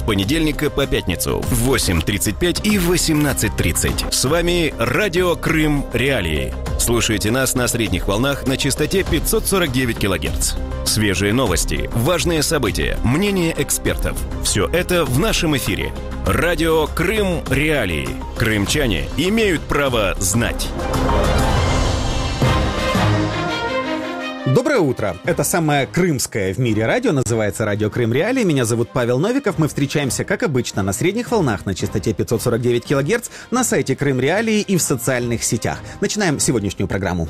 с понедельника по пятницу в 8:35 и 18:30. С вами Радио Крым Реалии. Слушайте нас на средних волнах на частоте 549 кГц. Свежие новости, важные события, мнения экспертов. Все это в нашем эфире. Радио Крым Реалии. Крымчане имеют право знать. Доброе утро. Это самое крымское в мире радио, называется Радио Крым Реалии. Меня зовут Павел Новиков. Мы встречаемся, как обычно, на средних волнах на частоте 549 кГц, на сайте Крым Реалии и в социальных сетях. Начинаем сегодняшнюю программу.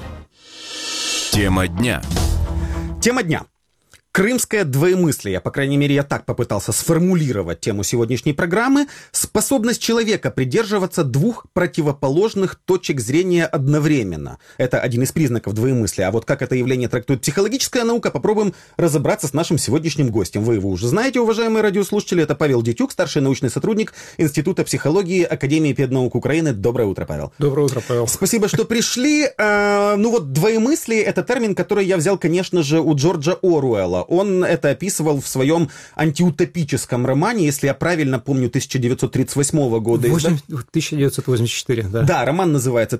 Тема дня. Тема дня. Крымское двоемыслие, по крайней мере, я так попытался сформулировать тему сегодняшней программы. Способность человека придерживаться двух противоположных точек зрения одновременно. Это один из признаков двоемыслия. А вот как это явление трактует психологическая наука, попробуем разобраться с нашим сегодняшним гостем. Вы его уже знаете, уважаемые радиослушатели. Это Павел Дитюк, старший научный сотрудник Института психологии Академии педнаук Украины. Доброе утро, Павел. Доброе утро, Павел. Спасибо, что пришли. Двоемыслие — это термин, который я взял, конечно же, у Джорджа Оруэлла. Он это описывал в своем антиутопическом романе, если я правильно помню, 1938 года. 1984, да. Да, роман называется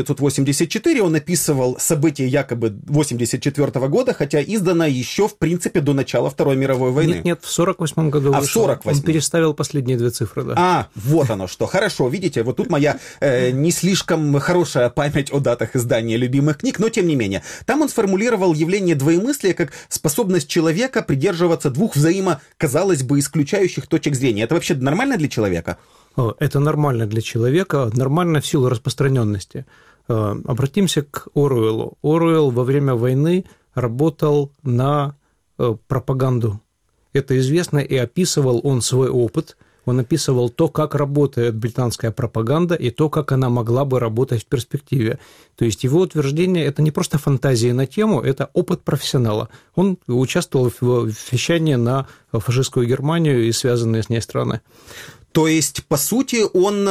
1984. Он описывал события якобы 1984 года, хотя издано еще, в принципе, до начала Второй мировой войны. Нет, в 1948 году вышел. В 48. Он переставил последние две цифры, да. Вот оно что. Хорошо, видите, вот тут моя не слишком хорошая память о датах издания любимых книг, но тем не менее. Там он сформулировал явление двоемыслия как способность человека придерживаться двух казалось бы, исключающих точек зрения. Это вообще нормально для человека? Это нормально для человека, нормально в силу распространенности. Обратимся к Оруэллу. Оруэлл во время войны работал на пропаганду. Это известно, и описывал он свой опыт. Он описывал то, как работает британская пропаганда и то, как она могла бы работать в перспективе. То есть его утверждение – это не просто фантазия на тему, это опыт профессионала. Он участвовал в вещании на фашистскую Германию и связанные с ней страны. То есть, по сути,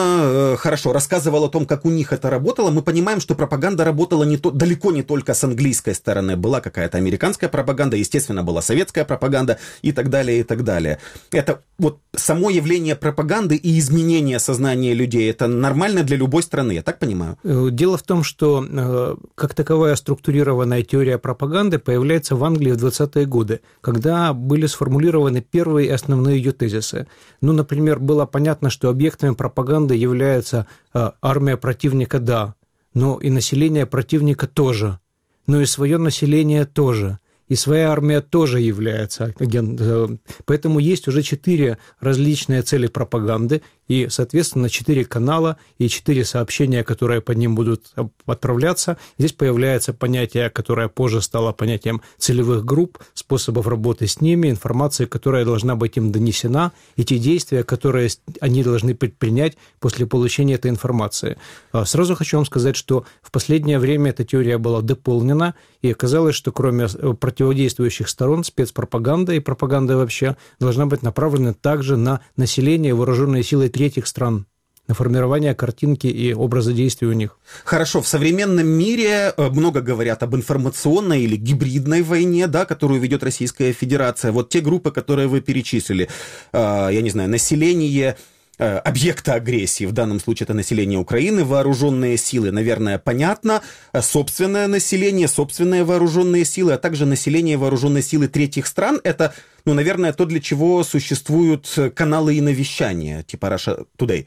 он хорошо рассказывал о том, как у них это работало. Мы понимаем, что пропаганда работала далеко не только с английской стороны. Была какая-то американская пропаганда, естественно, была советская пропаганда и так далее, и так далее. Это вот само явление пропаганды и изменение сознания людей, это нормально для любой страны, я так понимаю? Дело в том, что как таковая структурированная теория пропаганды появляется в Англии в 20-е годы, когда были сформулированы первые основные ее тезисы. Например, было понятно, что объектами пропаганды является армия противника, да, но и население противника тоже, но и свое население тоже, и своя армия тоже является агентом. Поэтому есть уже 4 различные цели пропаганды, и, соответственно, 4 канала и 4 сообщения, которые по ним будут отправляться. Здесь появляется понятие, которое позже стало понятием целевых групп, способов работы с ними, информации, которая должна быть им донесена, и те действия, которые они должны предпринять после получения этой информации. Сразу хочу вам сказать, что в последнее время эта теория была дополнена, и оказалось, что кроме противодействующих сторон, спецпропаганда и пропаганда вообще должна быть направлена также на население, вооруженные силы третьих стран, на формирование картинки и образа действий у них. Хорошо, в современном мире много говорят об информационной или гибридной войне, да, которую ведет Российская Федерация. Вот те группы, которые вы перечислили, я не знаю, население объекта агрессии, в данном случае это население Украины, вооруженные силы, наверное, понятно, собственное население, собственные вооруженные силы, а также население вооруженные силы третьих стран, это, наверное, то, для чего существуют каналы иновещания, типа Russia Today.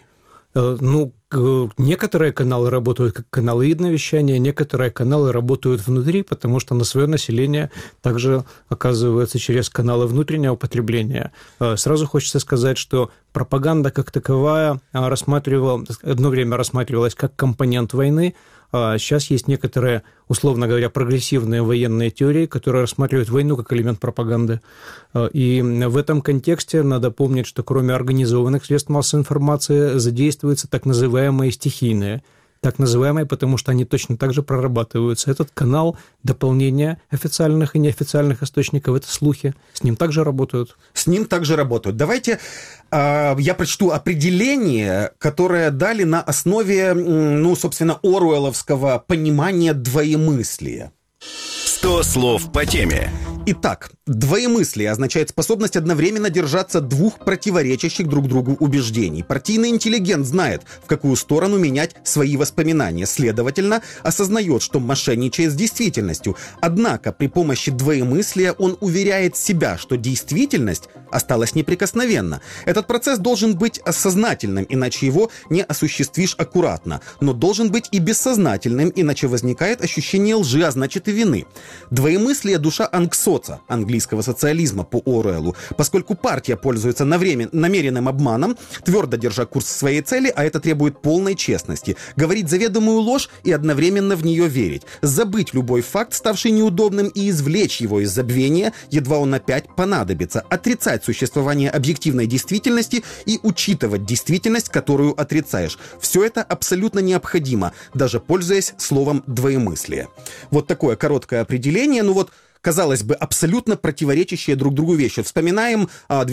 Некоторые каналы работают как каналы иновещания, некоторые каналы работают внутри, потому что на свое население также оказывается через каналы внутреннего потребления. Сразу хочется сказать, что пропаганда как таковая одно время рассматривалась как компонент войны, а сейчас есть некоторые, условно говоря, прогрессивные военные теории, которые рассматривают войну как элемент пропаганды. И в этом контексте надо помнить, что кроме организованных средств массовой информации задействуются так называемые стихийные. Так называемые, потому что они точно так же прорабатываются. Этот канал дополнения официальных и неофициальных источников – это слухи. С ним также работают. Давайте я прочту определение, которое дали на основе, собственно, оруэлловского понимания двоемыслия. 100 слов по теме. Итак, Двоемыслие означает способность одновременно держаться двух противоречащих друг другу убеждений. Партийный интеллигент знает, в какую сторону менять свои воспоминания, следовательно, осознает, что мошенничает с действительностью. Однако при помощи двоемыслия он уверяет себя, что действительность осталась неприкосновенна. Этот процесс должен быть сознательным, иначе его не осуществишь аккуратно, но должен быть и бессознательным, иначе возникает ощущение лжи, а значит и вины. Двоемыслие – душа анксоца, английского социализма по Оруэллу, поскольку партия пользуется намеренным обманом, твердо держа курс своей цели, а это требует полной честности, говорить заведомую ложь и одновременно в нее верить, забыть любой факт, ставший неудобным, и извлечь его из забвения, едва он опять понадобится, отрицать существование объективной действительности и учитывать действительность, которую отрицаешь. Все это абсолютно необходимо, даже пользуясь словом «двоемыслие». Вот такое короткое определение. Казалось бы, абсолютно противоречащие друг другу вещи. Вспоминаем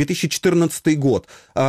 2014 год.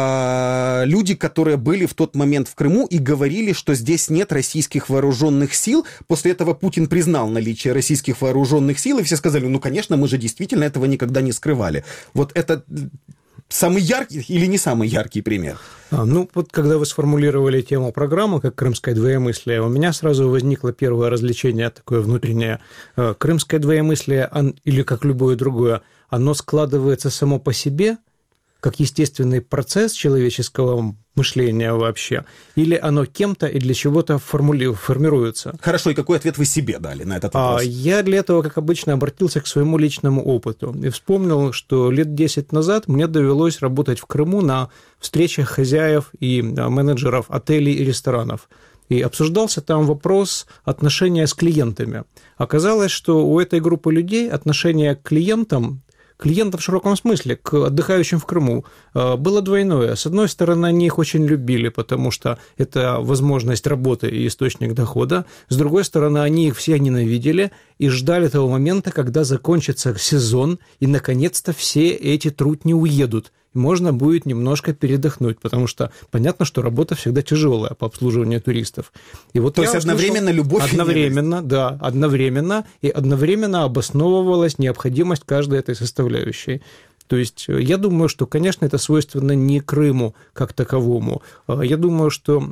Люди, которые были в тот момент в Крыму и говорили, что здесь нет российских вооруженных сил. После этого Путин признал наличие российских вооруженных сил, и все сказали, конечно, мы же действительно этого никогда не скрывали. Вот это самый яркий или не самый яркий пример? Когда вы сформулировали тему программы, как крымское двоемыслие, у меня сразу возникло первое развлечение такое внутреннее. Крымское двоемыслие, или как любое другое, оно складывается само по себе, как естественный процесс человеческого мышления вообще, или оно кем-то и для чего-то формируется? Хорошо, и какой ответ вы себе дали на этот вопрос? Я для этого, как обычно, обратился к своему личному опыту и вспомнил, что лет 10 назад мне довелось работать в Крыму на встречах хозяев и менеджеров отелей и ресторанов. И обсуждался там вопрос отношения с клиентами. Оказалось, что у этой группы людей отношение к клиентам в широком смысле, к отдыхающим в Крыму, было двойное. С одной стороны, они их очень любили, потому что это возможность работы и источник дохода. С другой стороны, они их все ненавидели и ждали того момента, когда закончится сезон, и, наконец-то, все эти трудни уедут. И можно будет немножко передохнуть, потому что понятно, что работа всегда тяжелая по обслуживанию туристов. И вот то есть одновременно любовь одновременно, и да, одновременно обосновывалась необходимость каждой этой составляющей. То есть я думаю, что, конечно, это свойственно не Крыму как таковому. Я думаю, что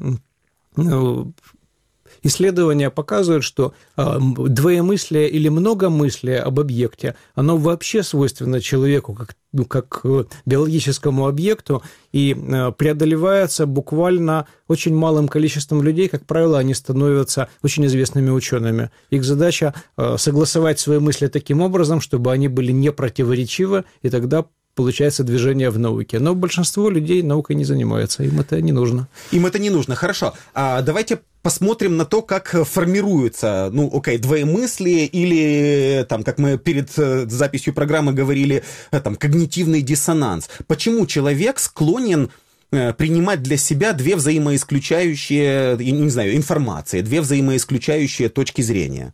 исследования показывают, что двоемыслие или многомыслие об объекте, оно вообще свойственно человеку как биологическому объекту и преодолевается буквально очень малым количеством людей. Как правило, они становятся очень известными учеными. Их задача согласовать свои мысли таким образом, чтобы они были не противоречивы, и тогда получается движение в науке. Но большинство людей наукой не занимается, им это не нужно. Им это не нужно, хорошо. Давайте посмотрим на то, как формируется, двоемыслие или, как мы перед записью программы говорили, когнитивный диссонанс. Почему человек склонен принимать для себя две взаимоисключающие, информации, две взаимоисключающие точки зрения?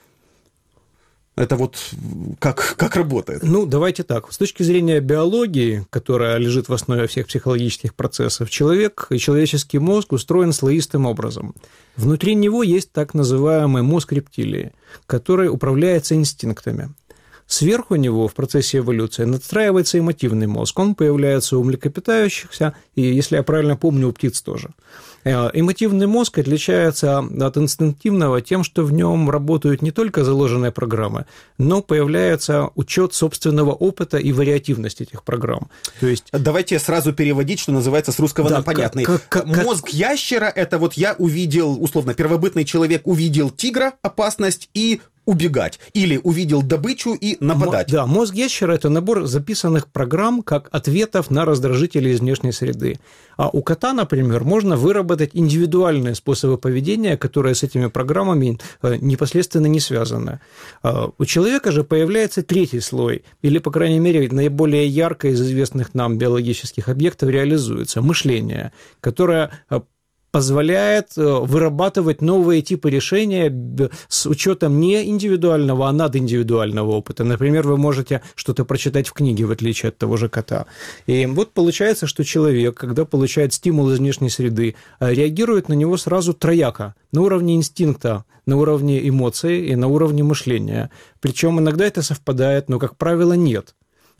Это как работает? Давайте так. С точки зрения биологии, которая лежит в основе всех психологических процессов, человек и человеческий мозг устроен слоистым образом. Внутри него есть так называемый мозг рептилии, который управляется инстинктами. Сверху него в процессе эволюции надстраивается эмотивный мозг. Он появляется у млекопитающихся, и, если я правильно помню, у птиц тоже. Эмотивный мозг отличается от инстинктивного тем, что в нем работают не только заложенные программы, но появляется учет собственного опыта и вариативность этих программ. То есть... Давайте сразу переводить, что называется, с русского на понятный. Мозг ящера – это я увидел, условно, первобытный человек увидел тигра, опасность, и убегать. Или увидел добычу и нападать. Да, мозг ящера – это набор записанных программ как ответов на раздражители из внешней среды. А у кота, например, можно выработать индивидуальные способы поведения, которые с этими программами непосредственно не связаны. У человека же появляется третий слой, или, по крайней мере, наиболее ярко из известных нам биологических объектов реализуется – мышление, которое позволяет вырабатывать новые типы решения с учетом не индивидуального, а надиндивидуального опыта. Например, вы можете что-то прочитать в книге, в отличие от того же кота. И получается, что человек, когда получает стимул из внешней среды, реагирует на него сразу трояко, на уровне инстинкта, на уровне эмоций и на уровне мышления. Причем иногда это совпадает, но, как правило, нет.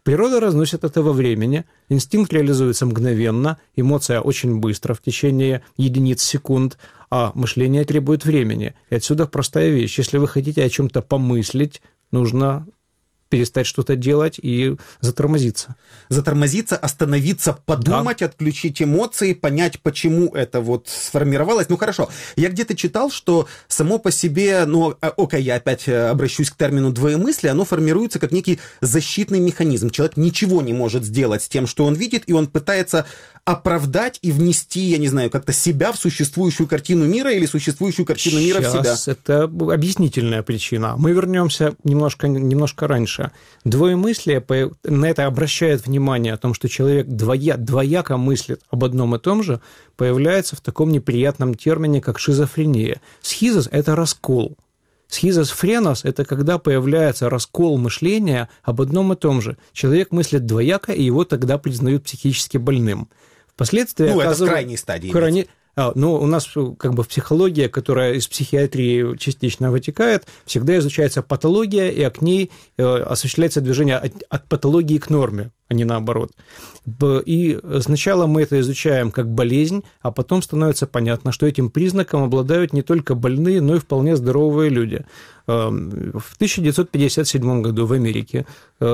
Природа разносит это во времени, инстинкт реализуется мгновенно, эмоция очень быстро, в течение единиц секунд, а мышление требует времени. И отсюда простая вещь. Если вы хотите о чем-то помыслить, нужно перестать что-то делать и затормозиться. Затормозиться, остановиться, подумать, да. Отключить эмоции, понять, почему это вот сформировалось. Ну, хорошо. Я где-то читал, что само по себе, я опять обращусь к термину двоемыслие, оно формируется как некий защитный механизм. Человек ничего не может сделать с тем, что он видит, и он пытается оправдать и внести, я не знаю, как-то себя в существующую картину мира или существующую картину мира в себя. Сейчас это объяснительная причина. Мы вернемся немножко раньше. Двоемыслие, на это обращает внимание о том, что человек двояко мыслит об одном и том же, появляется в таком неприятном термине, как шизофрения. Схизос – это раскол. Схизофренос – это когда появляется раскол мышления об одном и том же. Человек мыслит двояко, и его тогда признают психически больным. Впоследствии это в крайней стадии. У нас как бы психология, которая из психиатрии частично вытекает, всегда изучается патология, и к ней осуществляется движение от патологии к норме, а не наоборот. И сначала мы это изучаем как болезнь, а потом становится понятно, что этим признаком обладают не только больные, но и вполне здоровые люди. В 1957 году в Америке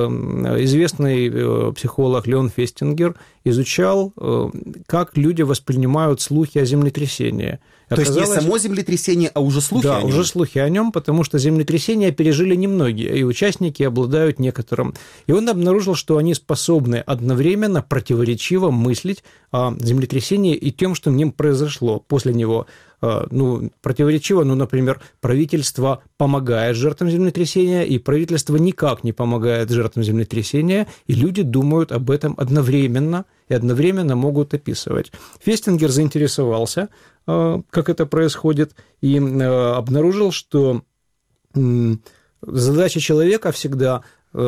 известный психолог Леон Фестингер изучал, как люди воспринимают слухи о землетрясении. То есть не само землетрясение, а уже слухи о нем? Да, уже слухи о нем, потому что землетрясения пережили немногие, и участники обладают некоторым. И он обнаружил, что они способны одновременно противоречиво мыслить о землетрясении и тем, что в нем произошло после него. Противоречиво, например, правительство помогает жертвам землетрясения, и правительство никак не помогает жертвам землетрясения, и люди думают об этом одновременно, и одновременно могут описывать. Фестингер заинтересовался, как это происходит, и обнаружил, что задача человека всегда...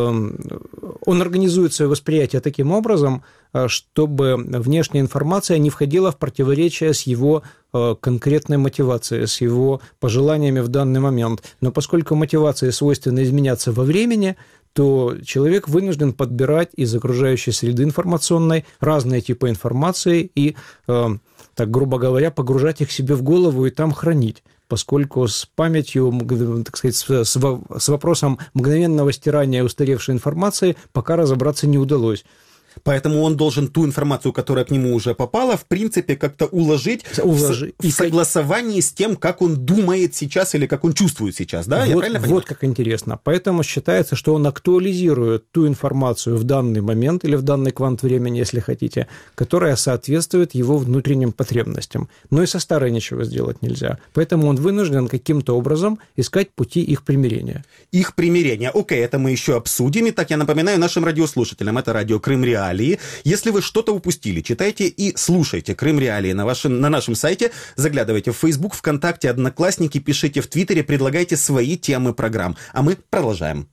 Он организует свое восприятие таким образом, чтобы внешняя информация не входила в противоречие с его конкретной мотивацией, с его пожеланиями в данный момент. Но поскольку мотивации свойственно изменяться во времени, то человек вынужден подбирать из окружающей среды информационной разные типы информации и, так грубо говоря, погружать их себе в голову и там хранить, поскольку с памятью, так сказать, с вопросом мгновенного стирания устаревшей информации пока разобраться не удалось. Поэтому он должен ту информацию, которая к нему уже попала, в принципе, как-то уложить в согласовании с тем, как он думает сейчас или как он чувствует сейчас, да? Я правильно понимаю? Вот как интересно. Поэтому считается, что он актуализирует ту информацию в данный момент или в данный квант времени, если хотите, которая соответствует его внутренним потребностям. Но и со старой ничего сделать нельзя. Поэтому он вынужден каким-то образом искать пути их примирения. Их примирения. Окей, это мы еще обсудим. Итак, я напоминаю нашим радиослушателям, это радио Крым Реалии. Если вы что-то упустили, читайте и слушайте Крым Реалии на нашем сайте, заглядывайте в Facebook, ВКонтакте, Одноклассники, пишите в Твиттере, предлагайте свои темы программ. А мы продолжаем.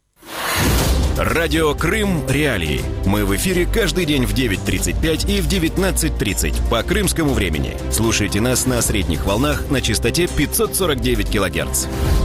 Радио Крым Реалии. Мы в эфире каждый день в 9:35 и в 19:30 по крымскому времени. Слушайте нас на средних волнах на частоте 549 кГц.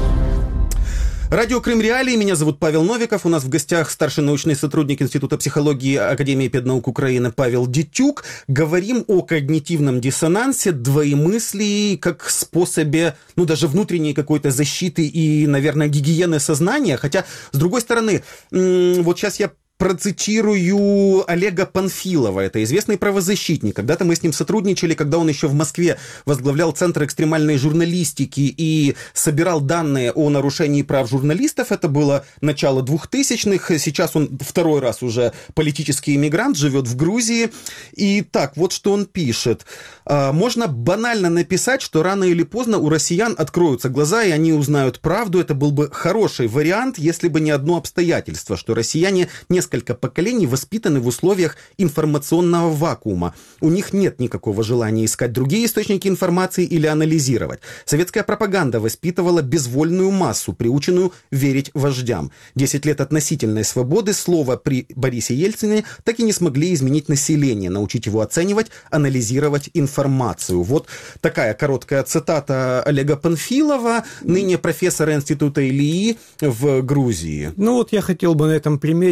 Радио Крым Реалии, меня зовут Павел Новиков, у нас в гостях старший научный сотрудник Института психологии Академии педнаук Украины Павел Дитюк. Говорим о когнитивном диссонансе, двоемыслии как способе, даже внутренней какой-то защиты и, наверное, гигиены сознания. Хотя, с другой стороны, вот сейчас я процитирую Олега Панфилова, это известный правозащитник. Когда-то мы с ним сотрудничали, когда он еще в Москве возглавлял Центр экстремальной журналистики и собирал данные о нарушении прав журналистов. Это было начало 2000-х. Сейчас он второй раз уже политический иммигрант, живет в Грузии. И так, вот что он пишет. Можно банально написать, что рано или поздно у россиян откроются глаза, и они узнают правду. Это был бы хороший вариант, если бы не одно обстоятельство, что россияне несколько поколений воспитаны в условиях информационного вакуума. У них нет никакого желания искать другие источники информации или анализировать. Советская пропаганда воспитывала безвольную массу, приученную верить вождям. 10 лет относительной свободы слова при Борисе Ельцине так и не смогли изменить население, научить его оценивать, анализировать информацию. Вот такая короткая цитата Олега Панфилова, ныне профессора Института Ильи в Грузии. Я хотел бы на этом примере вам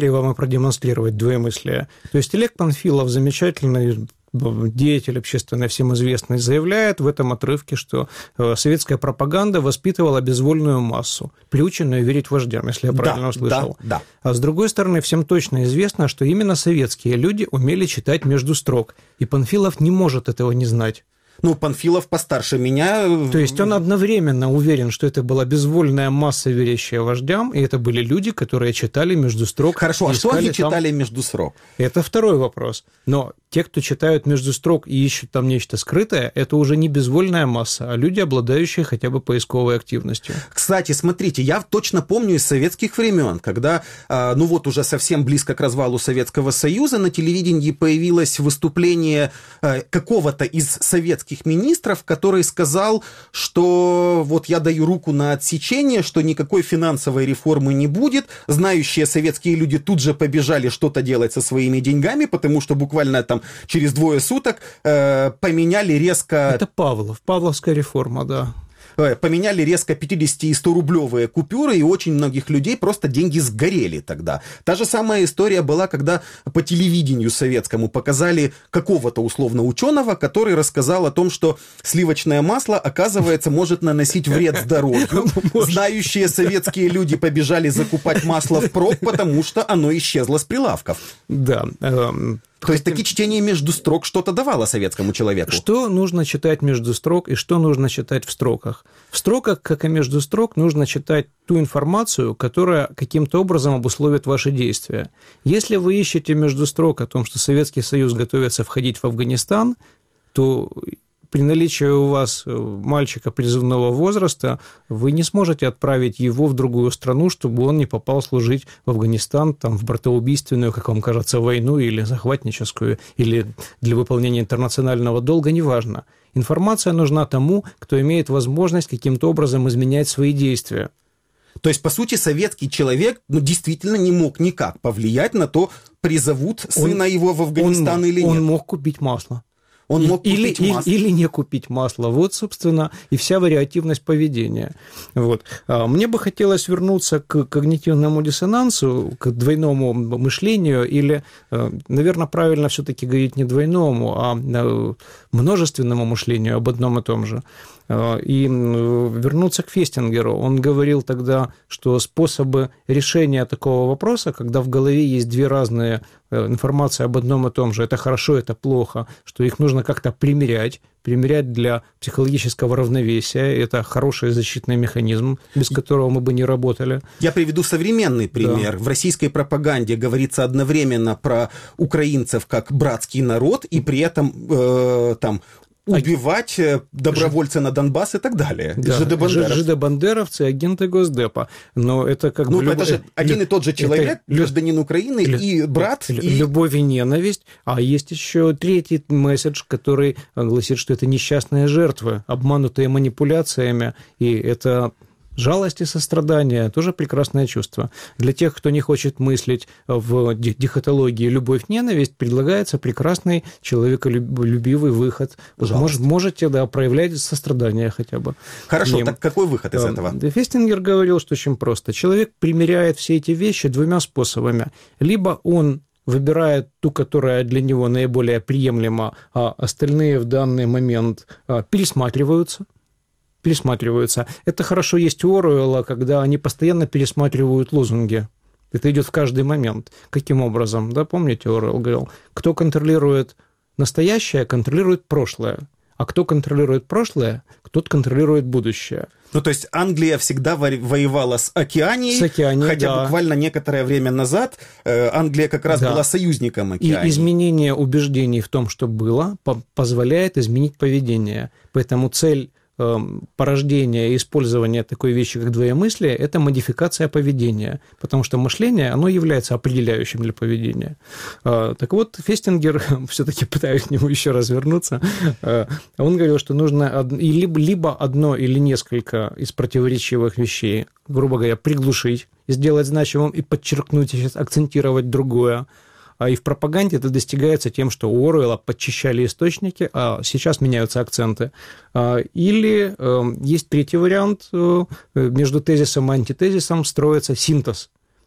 продемонстрировать двоемыслие. То есть Олег Панфилов, замечательный деятель общественный, всем известный, заявляет в этом отрывке, что советская пропаганда воспитывала безвольную массу, приученную верить вождям, если я правильно услышал. Да. А с другой стороны, всем точно известно, что именно советские люди умели читать между строк, и Панфилов не может этого не знать. Ну, Панфилов постарше меня. То есть он одновременно уверен, что это была безвольная масса, верящая вождям, и это были люди, которые читали между строк. Хорошо, а что они читали между строк? Это второй вопрос. Но те, кто читают между строк и ищут там нечто скрытое, это уже не безвольная масса, а люди, обладающие хотя бы поисковой активностью. Кстати, смотрите, я точно помню из советских времен, когда, ну вот уже совсем близко к развалу Советского Союза, на телевидении появилось выступление какого-то из советских министров, который сказал, что вот я даю руку на отсечение, что никакой финансовой реформы не будет. Знающие советские люди тут же побежали что-то делать со своими деньгами, потому что буквально там через 2 суток поменяли резко... Это Павловская реформа, да. Поменяли резко 50 и 100-рублевые купюры, и очень многих людей просто деньги сгорели тогда. Та же самая история была, когда по телевидению советскому показали какого-то условно ученого, который рассказал о том, что сливочное масло, оказывается, может наносить вред здоровью. Знающие советские люди побежали закупать масло впрок, потому что оно исчезло с прилавков. Да. То есть таки чтение между строк что-то давало советскому человеку. Что нужно читать между строк и что нужно читать в строках? В строках, как и между строк, нужно читать ту информацию, которая каким-то образом обусловит ваши действия. Если вы ищете между строк о том, что Советский Союз готовится входить в Афганистан, то при наличии у вас мальчика призывного возраста вы не сможете отправить его в другую страну, чтобы он не попал служить в Афганистан, там, в братоубийственную, как вам кажется, войну или захватническую, или для выполнения интернационального долга, неважно. Информация нужна тому, кто имеет возможность каким-то образом изменять свои действия. То есть, по сути, советский человек действительно не мог никак повлиять на то, призовут сына его в Афганистан или нет. Он мог купить масло. Он мог купить масло. Или не купить масло. Вот, собственно, и вся вариативность поведения. Вот. Мне бы хотелось вернуться к когнитивному диссонансу, к двойному мышлению, или, наверное, правильно все-таки говорить не двойному, а множественному мышлению об одном и том же. И вернуться к Фестингеру. Он говорил тогда, что способы решения такого вопроса, когда в голове есть две разные информации об одном и том же, это хорошо, это плохо, что их нужно как-то примерять для психологического равновесия. Это хороший защитный механизм, без которого мы бы не работали. Я приведу современный пример. Да. В российской пропаганде говорится одновременно про украинцев как братский народ, и при этом там убивать добровольца на Донбасс и так далее. Да, жидобандеровцы, агенты Госдепа. Но это как бы... это же один и тот же человек, гражданин Украины и брат. Любовь и ненависть. А есть еще третий месседж, который гласит, что это несчастные жертвы, обманутые манипуляциями, и это... Жалость и сострадание – тоже прекрасное чувство. Для тех, кто не хочет мыслить в дихотологии любовь-ненависть, предлагается прекрасный человеколюбивый выход. Можете, проявлять сострадание хотя бы. Хорошо, так какой выход из этого? Фестингер говорил, что очень просто. Человек примеряет все эти вещи двумя способами. Либо он выбирает ту, которая для него наиболее приемлема, а остальные в данный момент пересматриваются. Это хорошо есть у Оруэлла, когда они постоянно пересматривают лозунги. Это идет в каждый момент. Каким образом? Да, помните, Оруэлл говорил, кто контролирует настоящее, контролирует прошлое. А кто контролирует прошлое, тот контролирует будущее. Ну, то есть Англия всегда воевала с Океанией, хотя буквально некоторое время назад Англия как раз была союзником Океании. И изменение убеждений в том, что было, позволяет изменить поведение. Поэтому цель порождения и использования такой вещи, как двоемыслие, это модификация поведения, потому что мышление, оно является определяющим для поведения. Так вот, Фестингер, все-таки пытаюсь к нему еще раз вернуться, он говорил, что нужно либо одно или несколько из противоречивых вещей, грубо говоря, приглушить, сделать значимым и подчеркнуть, сейчас акцентировать другое. И в пропаганде это достигается тем, что у Оруэлла подчищали источники, а сейчас меняются акценты. Или есть третий вариант, между тезисом и антитезисом строится синтез.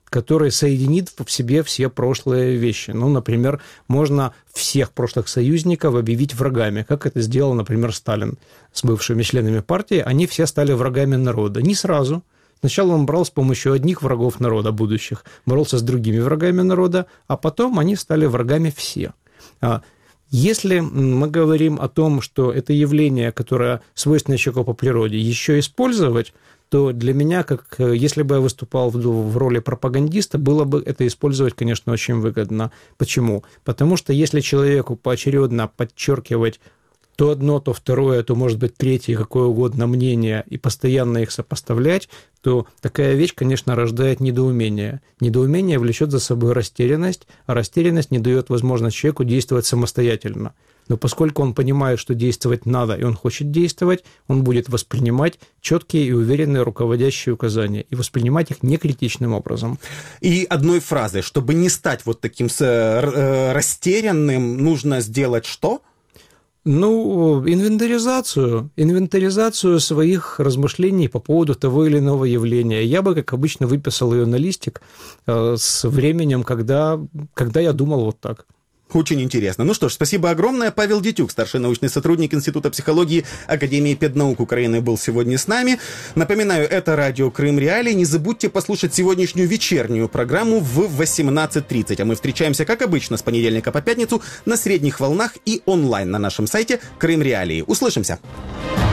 который соединит в себе все прошлые вещи. Ну, например, можно всех прошлых союзников объявить врагами, как это сделал, например, Сталин с бывшими членами партии. Они все стали врагами народа. Не сразу. Сначала он брал с помощью одних врагов народа будущих, боролся с другими врагами народа, а потом они стали врагами все. Если мы говорим о том, что это явление, которое свойственно человеку по природе, еще использовать, то для меня, как если бы я выступал в роли пропагандиста, было бы это использовать, конечно, очень выгодно. Почему? Потому что если человеку поочередно подчеркивать то одно, то второе, то, может быть, третье, какое угодно мнение, и постоянно их сопоставлять, то такая вещь, конечно, рождает недоумение. Недоумение влечет за собой растерянность, а растерянность не дает возможность человеку действовать самостоятельно. Но поскольку он понимает, что действовать надо, и он хочет действовать, он будет воспринимать четкие и уверенные руководящие указания и воспринимать их некритичным образом. И одной фразой, чтобы не стать вот таким растерянным, нужно сделать что? Ну, инвентаризацию своих размышлений по поводу того или иного явления. Я бы, как обычно, выписал ее на листик с временем, когда я думал вот так. Очень интересно. Ну что ж, спасибо огромное. Павел Дитюк, старший научный сотрудник Института психологии Академии педнаук Украины, был сегодня с нами. Напоминаю, это радио Крым Реалии. Не забудьте послушать сегодняшнюю вечернюю программу в 18:30. А мы встречаемся, как обычно, с понедельника по пятницу на средних волнах и онлайн на нашем сайте Крым Реалии. Услышимся!